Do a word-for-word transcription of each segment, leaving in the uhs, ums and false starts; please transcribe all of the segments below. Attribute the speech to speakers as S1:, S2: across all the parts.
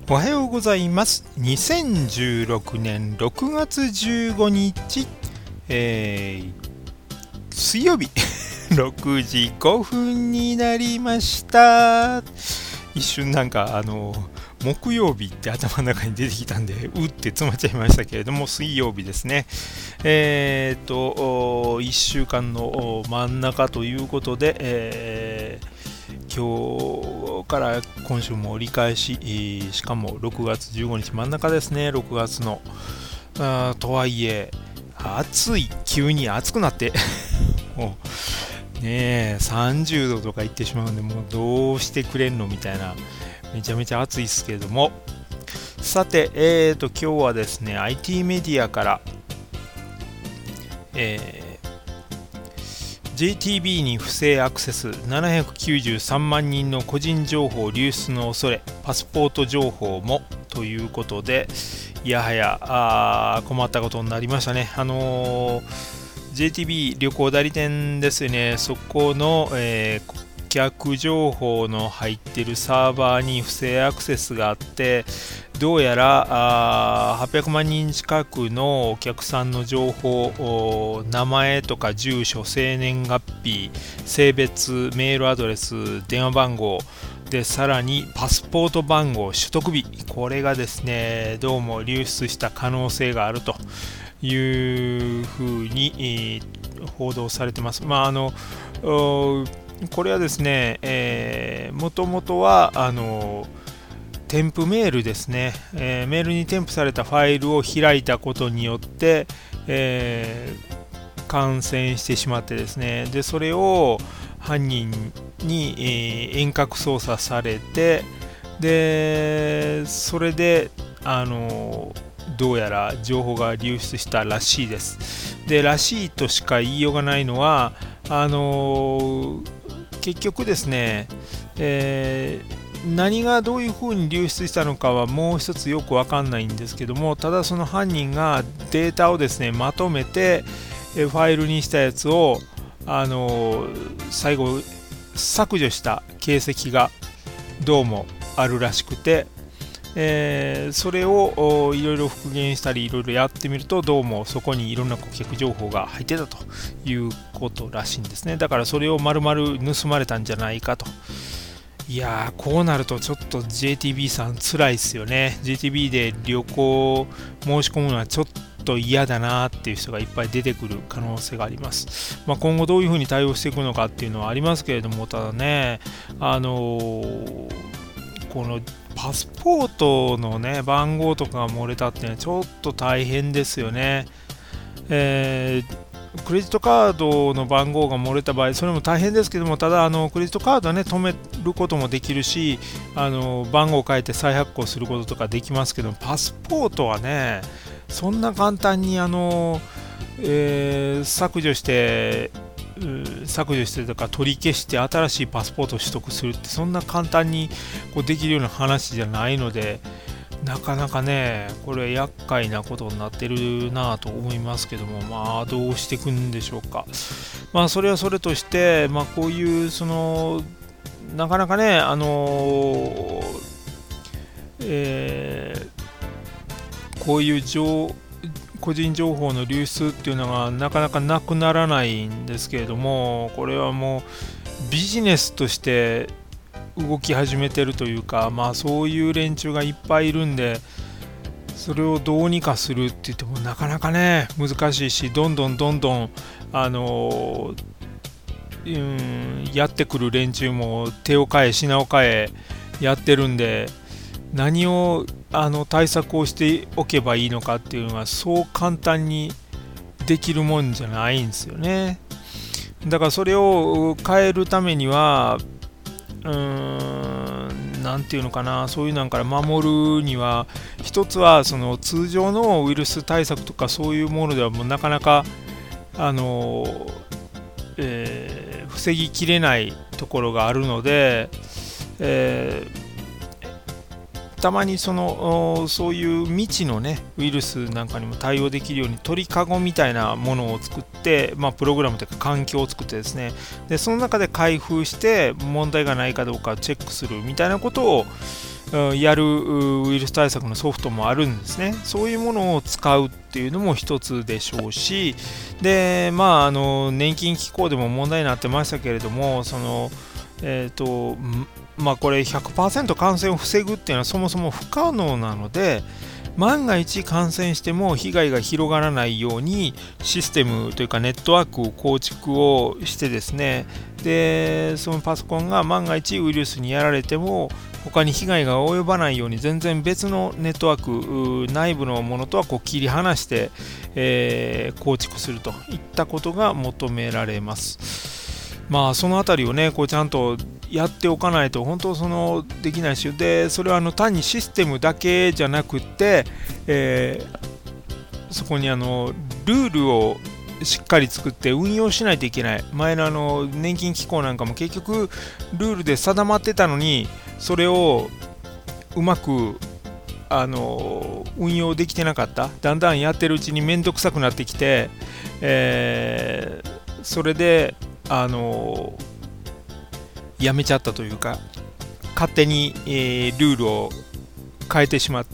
S1: おはようございます。にせんじゅうろくねんろくがつじゅうごにち、えー水曜日ろくじごふんになりました。一瞬なんかあの木曜日って頭の中に出てきたんでうって詰まっちゃいましたけれども、水曜日ですね。えー、といっしゅうかんの真ん中ということで、えー今日から今週も折り返し、えーしかもろくがつじゅうごにち真ん中ですね。ろくがつのあーとはいえ暑い、急に暑くなってもうねえさんじゅうどとかいってしまうんで、もうどうしてくれんのみたいな、めちゃめちゃ暑いですけれども、さて、えーと今日はですね アイティー メディアから、えー ジェイティービー に不正アクセス、ななひゃくきゅうじゅうさんまんにんの個人情報流出の恐れ、パスポート情報もということで、いやはやあ困ったことになりましたね。あのー ジェイティービー 旅行代理店ですね、そこの、えー顧客情報の入っているサーバーに不正アクセスがあって、どうやらあはっぴゃくまんにん近くのお客さんの情報、名前とか住所、生年月日、性別、メールアドレス、電話番号で、さらにパスポート番号、取得日、これがですねどうも流出した可能性があるというふうに、えー報道されてます。まああのこれはですね、えー、もともとはあの添付メールですね、えーメールに添付されたファイルを開いたことによって、えー感染してしまってですね、でそれを犯人に、えー遠隔操作されて、でそれであのどうやら情報が流出したらしいです。でらしいとしか言いようがないのは、あの結局ですね、えー何がどういうふうに流出したのかはもう一つよくわかんないんですけども、ただその犯人がデータをですねまとめてファイルにしたやつを、あの最後削除した形跡がどうもあるらしくて、えーそれをいろいろ復元したりいろいろやってみると、どうもそこにいろんな顧客情報が入ってたということらしいんですね。だからそれを丸々盗まれたんじゃないかと。いやー、こうなるとちょっと ジェイティービー さん辛いですよね。 ジェイティービー で旅行申し込むのはちょっと嫌だなっていう人がいっぱい出てくる可能性があります。まあ、今後どういうふうに対応していくのかっていうのはありますけれども、ただね、あのーこのパスポートのね番号とかが漏れたっていうのはちょっと大変ですよね。えークレジットカードの番号が漏れた場合、それも大変ですけども、ただあのクレジットカードはね止めることもできるし、あの番号を変えて再発行することとかできますけど、パスポートはねそんな簡単にあの、えー削除して削除してとか取り消して新しいパスポートを取得するってそんな簡単にこうできるような話じゃないので、なかなかねこれ厄介なことになってるなと思いますけども、まあどうしていくんでしょうか。まあそれはそれとして、まあこういうそのなかなかねあのえーこういう情個人情報の流出っていうのがなかなかなくならないんですけれども、これはもうビジネスとして動き始めてるというか、まあそういう連中がいっぱいいるんで、それをどうにかするって言ってもなかなかね難しいし、どんどんどんどんあのうんやってくる連中も手を変え品を変えやってるんで、何をあの対策をしておけばいいのかっていうのがそう簡単にできるもんじゃないんですよね。だからそれを変えるためにはうーんなんていうのかな、そういうのから守るには、一つはその通常のウイルス対策とかそういうものではもうなかなかあの、えー防ぎきれないところがあるので、えーたまにそのそういう未知のねウイルスなんかにも対応できるように鳥かごみたいなものを作って、まあ、プログラムというか環境を作ってですね、でその中で開封して問題がないかどうかチェックするみたいなことをやるウイルス対策のソフトもあるんですね。そういうものを使うっていうのも一つでしょうし、でまああの年金機構でも問題になってましたけれども、そのえっとまあこれ ひゃくパーセント 感染を防ぐっていうのはそもそも不可能なので、万が一感染しても被害が広がらないようにシステムというかネットワークを構築をしてですね、でそのパソコンが万が一ウイルスにやられても他に被害が及ばないように全然別のネットワーク内部のものとはこう切り離して、えー、構築するといったことが求められます。まあそのあたりをねこうちゃんとやっておかないと本当そのできないし、でそれはあの単にシステムだけじゃなくて、えー、そこにあのルールをしっかり作って運用しないといけない。前のあの年金機構なんかも結局ルールで定まってたのにそれをうまくあの運用できてなかった。だんだんやってるうちにめんどくさくなってきて、えー、それであのやめちゃったというか勝手に、えー、ルールを変えてしまって、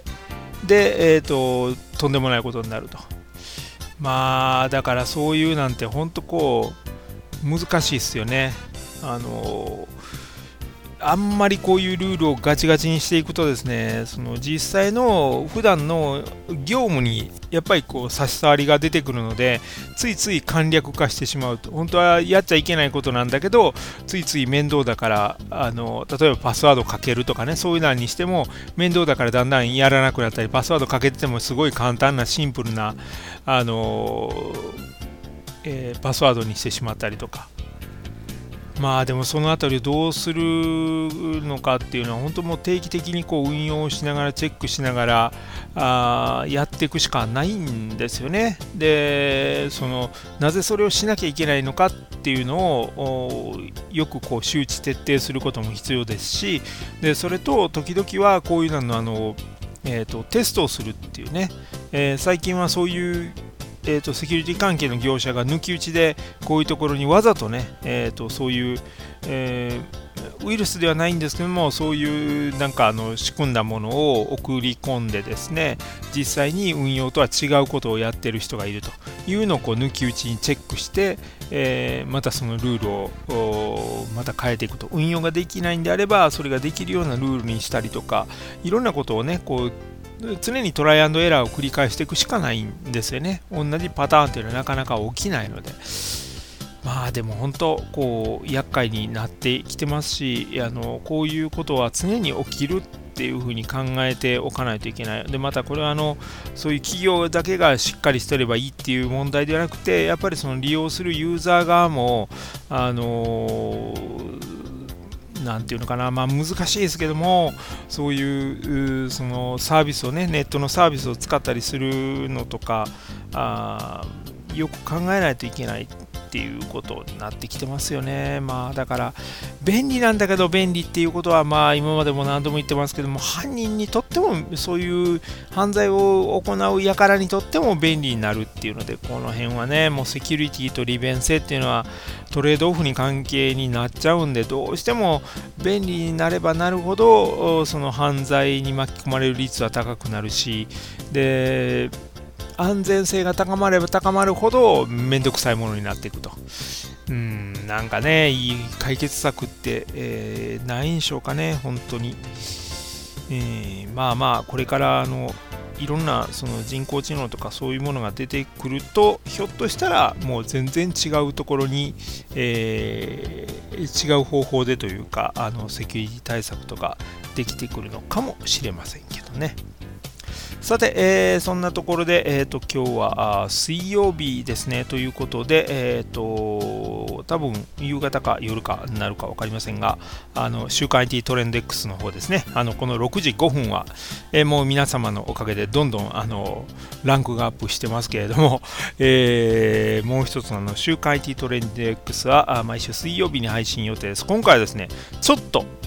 S1: で、えーと、とんでもないことになると。まあだからそういうなんて本当こう難しいですよね。あのあんまりこういうルールをガチガチにしていくとですね、その実際の普段の業務にやっぱりこう差し障りが出てくるので、ついつい簡略化してしまうと。本当はやっちゃいけないことなんだけどついつい面倒だから、あの例えばパスワードかけるとかね、そういうのにしても面倒だからだんだんやらなくなったり、パスワードかけててもすごい簡単なシンプルなあの、えー、パスワードにしてしまったりとか。まあでもそのあたりをどうするのかっていうのは本当もう定期的にこう運用しながらチェックしながらあやっていくしかないんですよね。でそのなぜそれをしなきゃいけないのかっていうのをよくこう周知徹底することも必要ですし、でそれと時々はこういうのあの、えーと、テストをするっていうね、えー、最近はそういうえーと、セキュリティ関係の業者が抜き打ちでこういうところにわざとね、えーと、そういう、えー、ウイルスではないんですけども、そういうなんかあの仕組んだものを送り込んでですね、実際に運用とは違うことをやってる人がいるというのをこう抜き打ちにチェックして、えー、またそのルールをまた変えていくと。運用ができないんであればそれができるようなルールにしたりとか、いろんなことをねこう常にトライアンドエラーを繰り返していくしかないんですよね。同じパターンというのはなかなか起きないので、まあでも本当こう厄介になってきてますし、あのこういうことは常に起きるっていうふうに考えておかないといけない。でまたこれはあのそういう企業だけがしっかりしてればいいっていう問題ではなくて、やっぱりその利用するユーザー側もあのーなんていうのかな、まあ難しいですけども、そういうそのサービスをね、ネットのサービスを使ったりするのとか、あよく考えないといけないっていうことになってきてますよね。まあだから便利なんだけど、便利っていうことはまあ今までも何度も言ってますけども、犯人にとってもそういう犯罪を行う輩にとっても便利になるっていうので、この辺はねもうセキュリティと利便性っていうのはトレードオフに関係になっちゃうんで、どうしても便利になればなるほどその犯罪に巻き込まれる率は高くなるし、で安全性が高まれば高まるほどめんどくさいものになっていくと。うーんなんかねいい解決策って、えー、ないんでしょうかね本当に。えー、まあまあこれからあのいろんなその人工知能とかそういうものが出てくると、ひょっとしたらもう全然違うところに、えー、違う方法でというかあのセキュリティ対策とかできてくるのかもしれませんけどね。さて、えー、そんなところで、えー、と今日は水曜日ですねということで、えー、と多分夕方か夜かになるか分かりませんが、あの週刊 アイティー トレンド X の方ですね、あのこのろくじごふんは、えー、もう皆様のおかげでどんどんあのランクがアップしてますけれども、えー、もう一つのあの週刊 アイティー トレンド X は毎週水曜日に配信予定です。今回はですねちょっと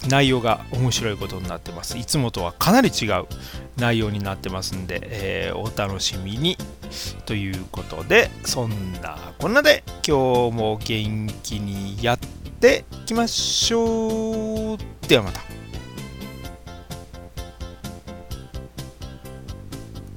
S1: 内容が面白いことになってます。いつもとはかなり違う内容になってますんで、えー、お楽しみにということで、そんなこんなで今日も元気にやっていきましょう。ではまた。